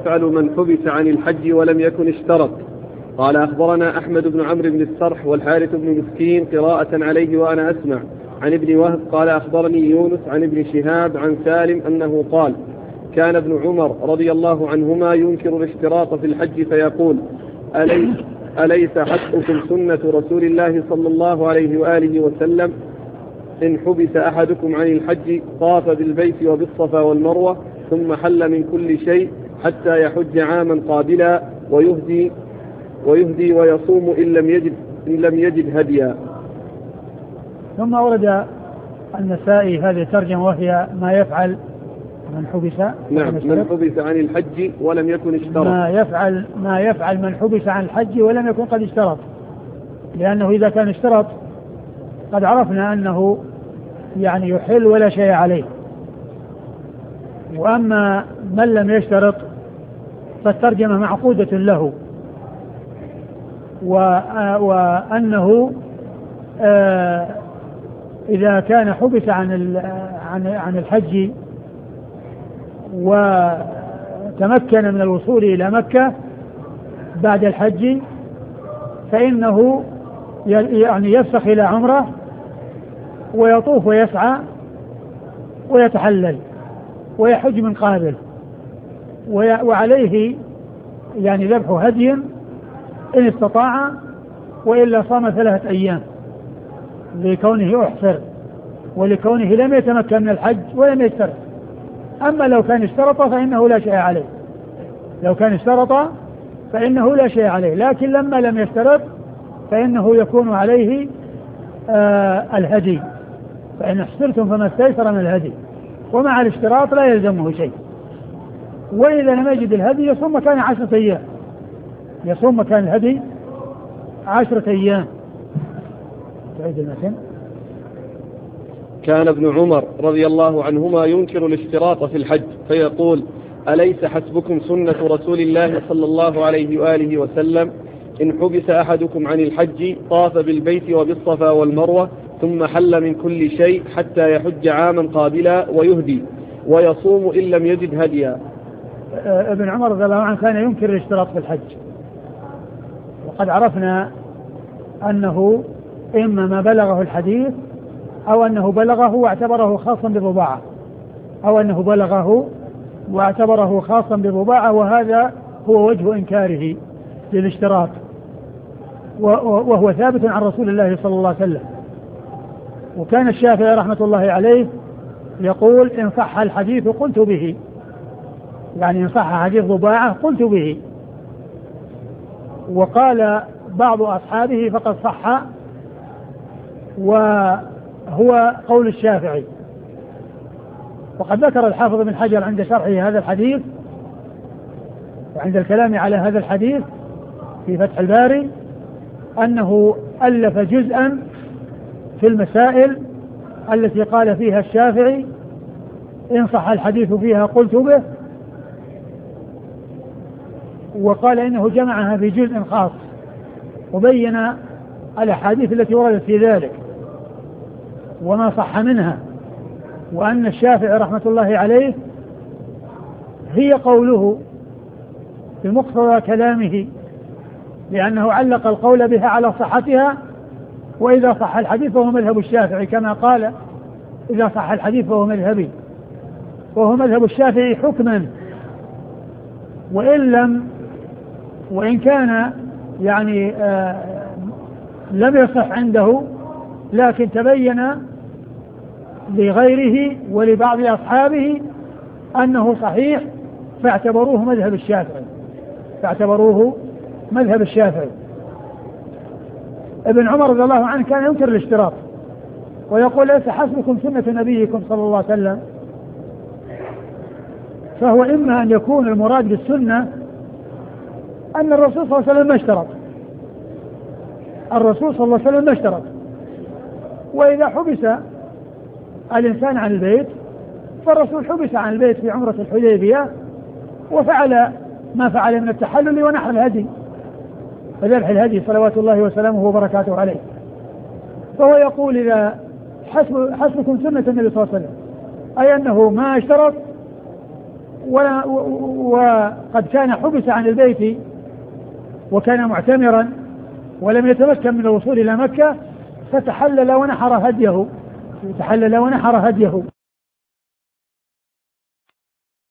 يفعل من حبس عن الحج ولم يكن اشترط؟ قال أخبرنا أحمد بن عمرو بن السرح والحارث بن مسكين قراءة عليه وأنا أسمع عن ابن وهب قال أخبرني يونس عن ابن شهاب عن سالم أنه قال كان ابن عمر رضي الله عنهما ينكر الاشتراط في الحج فيقول أليس حسبكم سنة رسول الله صلى الله عليه وآله وسلم إن حبس أحدكم عن الحج طاف بالبيت وبالصفا والمروة ثم حل من كل شيء حتى يحج عاما قابلا ويهدي ويصوم إن لم يجد هديا. ثم ورد النسائي هذه الترجمة وهي ما يفعل من حبس. نعم من حبس عن الحج ولم يكن اشترط. ما يفعل من حبس عن الحج ولم يكن قد اشترط، لأنه إذا كان اشترط قد عرفنا أنه يعني يحل ولا شيء عليه. وأما من لم يشترط فالترجمة معقودة له، وأنه إذا كان حبس عن الحج وتمكن من الوصول إلى مكة بعد الحج فإنه يعني يفسخ إلى عمره ويطوف ويسعى ويتحلل ويحج من قابل، وعليه يعني ذبح هدي إن استطاع، وإلا صام 3 أيام لكونه أحصر ولكونه لم يتمكن من الحج ولم يشترط. أما لو كان اشترط فإنه لا شيء عليه، لو كان اشترط فإنه لا شيء عليه، لكن لما لم يشترط فإنه يكون عليه الهدي، فإن احصرتم فما استيسر من الهدي، ومع الاشتراط لا يلزمه شيء. وإذا لم يجد الهدي يصوم مكان 10 أيام، يصوم مكان الهدي 10 أيام. تعيد المثل. كان ابن عمر رضي الله عنهما ينكر الاشتراط في الحج فيقول أليس حسبكم سنة رسول الله صلى الله عليه وآله وسلم إن حبس أحدكم عن الحج طاف بالبيت وبالصفا والمروة ثم حل من كل شيء حتى يحج عاما قابلا ويهدي ويصوم إن لم يجد هديا. ابن عمر رضي الله عنه كان ينكر الاشتراط في الحج، وقد عرفنا أنه إما ما بلغه الحديث أو أنه بلغه واعتبره خاصا بضباعة، أو أنه بلغه واعتبره خاصا بضباعة، وهذا هو وجه إنكاره للاشتراط، وهو ثابت عن رسول الله صلى الله عليه وسلم. وكان الشافعي رحمة الله عليه يقول إن صح الحديث قلت به، يعني إن صح حديث ضباعة قلت به. وقال بعض أصحابه فقد صح، وهو قول الشافعي. وقد ذكر الحافظ بن حجر عند شرحه هذا الحديث وعند الكلام على هذا الحديث في فتح الباري أنه ألف جزءا في المسائل التي قال فيها الشافعي إن صح الحديث فيها قلت به، وقال إنه جمعها في جزء خاص وبين الأحاديث التي وردت في ذلك وما صح منها، وأن الشافعي رحمة الله عليه هي قوله بمقتضى كلامه، لأنه علق القول بها على صحتها، وإذا صح الحديث فهو مذهب الشافعي كما قال إذا صح الحديث فهو مذهبي، وهو مذهب الشافعي حكما، وإن كان يعني لم يصح عنده، لكن تبين لغيره ولبعض أصحابه أنه صحيح فاعتبروه مذهب الشافعي. ابن عمر رضي الله عنه كان ينكر الاشتراط ويقول ليس حسبكم سنة نبيكم صلى الله عليه وسلم، فهو إما أن يكون المراد بالسنة أن الرسول صلى الله عليه وسلم ما اشترط، الرسول صلى الله عليه وسلم ما اشترط، وإذا حبس الإنسان عن البيت فالرسول حبس عن البيت في عمرة الحديبية وفعل ما فعل من التحلل ونحر الهدي وذبح الهدي صلوات الله وسلامه وبركاته عليه. فهو يقول إذا حسبكم سنة النبي صلى الله عليه وسلم، أي أنه ما اشترط وقد كان حبس عن البيت وكان معتمرا ولم يتمكن من الوصول إلى مكة فتحلل ونحر هديه